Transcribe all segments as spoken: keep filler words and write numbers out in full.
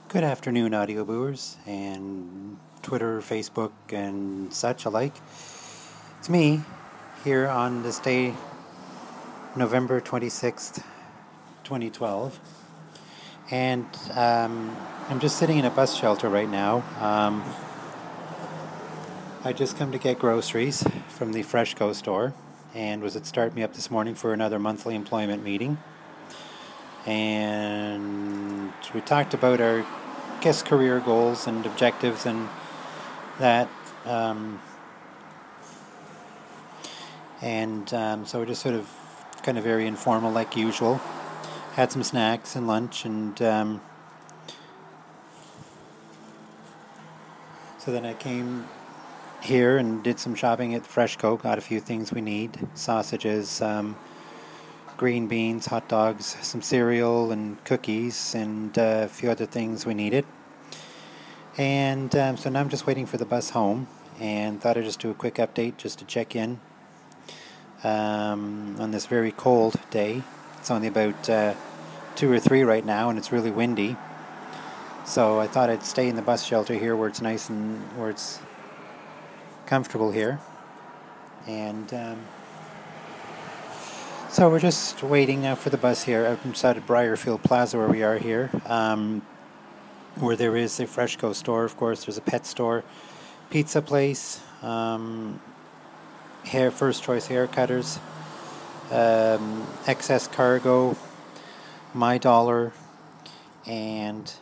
Good afternoon, audio booers and Twitter, Facebook, and such alike. It's me here on this day, November twenty-sixth, twenty twelve. And um, I'm just sitting in a bus shelter right now. Um, I just come to get groceries from the Freshco store and was at Start Me Up this morning for another monthly employment meeting. And we talked about our guess career goals and objectives and that um, and um, so we're just sort of kind of very informal like usual. Had some snacks and lunch, and um, so then I came here and did some shopping at Freshco, got a few things we need: sausages, um, green beans, hot dogs, some cereal and cookies, and uh, a few other things we needed. And um, so now I'm just waiting for the bus home, and thought I'd just do a quick update just to check in um, on this very cold day. It's only about uh, two or three right now, and it's really windy. So I thought I'd stay in the bus shelter here where it's nice and where it's comfortable here. And um, so we're just waiting now for the bus here out inside of Briarfield Plaza where we are here. Um, where there is a Freshco store, of course. There's a pet store, pizza place, um, hair first choice hair cutters, um, excess cargo, My Dollar, and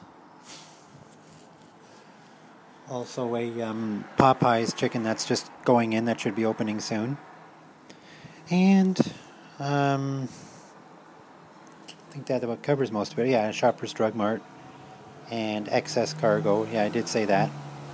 also a um, Popeyes chicken that's just going in, that should be opening soon. And um, I think that about covers most of it. Yeah, Shoppers Drug Mart and excess cargo. Yeah, I did say that.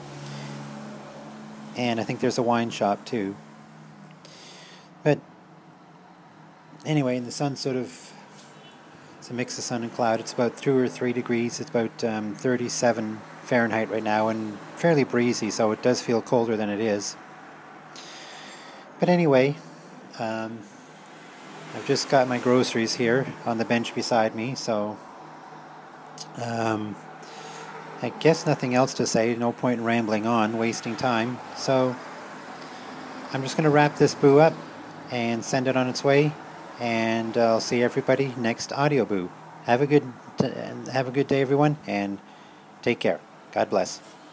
And I think there's a wine shop too. But anyway, the sun's sort of, it's a mix of sun and cloud. It's about two or three degrees. It's about um, thirty-seven Fahrenheit right now, and fairly breezy, so it does feel colder than it is. But anyway, um, I've just got my groceries here on the bench beside me, so um, I guess nothing else to say. No point in rambling on, wasting time. So I'm just going to wrap this boo up and send it on its way. And I'll see everybody next audio boo. Have a good, have a good day, everyone, and take care. God bless.